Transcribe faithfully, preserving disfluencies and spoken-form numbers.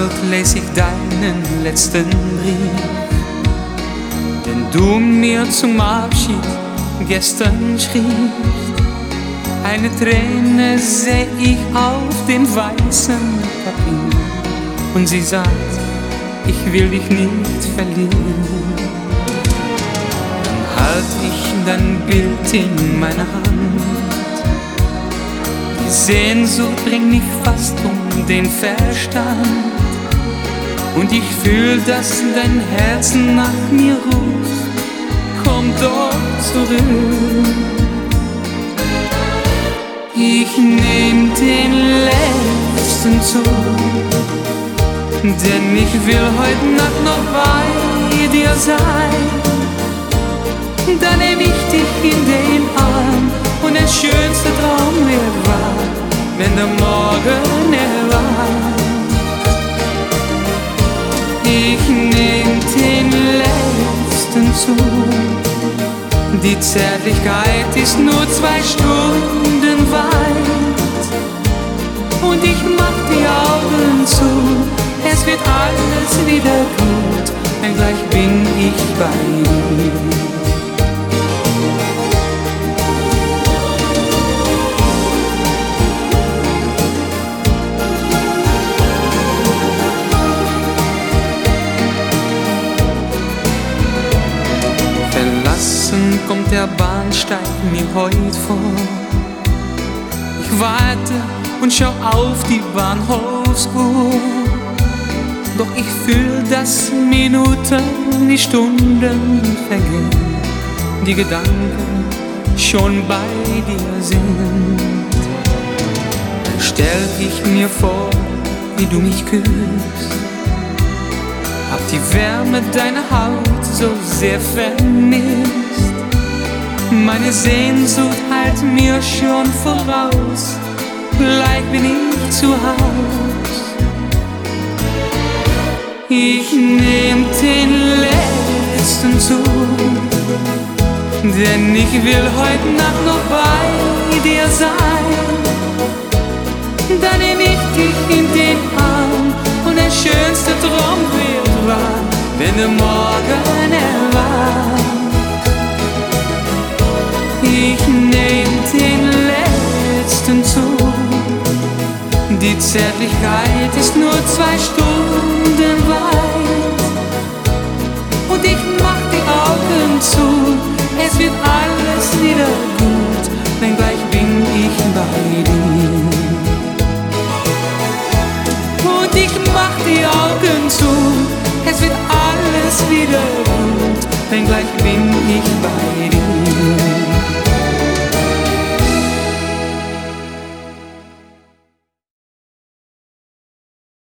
Bald lese ich deinen letzten Brief, den du mir zum Abschied gestern schriebst. Eine Träne seh ich auf dem weißen Papier und sie sagt, ich will dich nicht verlieren. Dann halt ich dein Bild in meiner Hand. Die Sehnsucht bringt mich fast um den Verstand und ich fühl, dass dein Herz nach mir ruft, komm doch zurück. Ich nehm den letzten Zug, denn ich will heute Nacht noch bei dir sein. Dann nehm ich dich in den Arm und der schönste Traum wird wahr, wenn der Morgen erwacht. Ich nehm den letzten Zug, die Zärtlichkeit ist nur zwei Stunden weit und ich mach die Augen zu, es wird alles wieder gut, denn gleich bin ich bei dir. Verlassen kommt der Bahnsteig mir heut vor. Ich warte und schau auf die Bahnhofsuhr, doch ich fühl, dass Minuten wie Stunden vergehen, die Gedanken schon bei dir sind. Dann stell ich mir vor, wie du mich küsst, hab die Wärme deiner Haut so sehr vermisst. Meine Sehnsucht eilt mir schon voraus, gleich bin ich zu Haus. Ich nehm den letzten Zug, denn ich will heute Nacht noch bei dir sein. Dann nehm ich dich in den Arm und der schönste Traum wird wahr, wenn der Morgen erwacht. Ich nehm den letzten Zug, die Zärtlichkeit ist nur zwei Stunden weit und ich mach die Augen zu, es wird alles wieder gut, denn gleich bin ich bei dir. Und ich mach die Augen zu, es wird alles wieder gut, denn gleich bin ich bei dir.